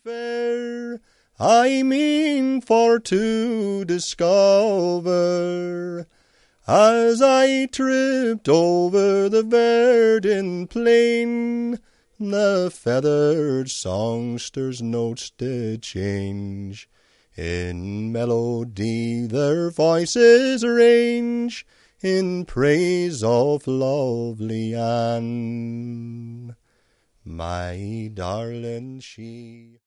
fair I mean for to discover, as I tripped over the verdant plain. The feathered songster's notes did change, in melody their voices range, in praise of lovely Anne, my darling she.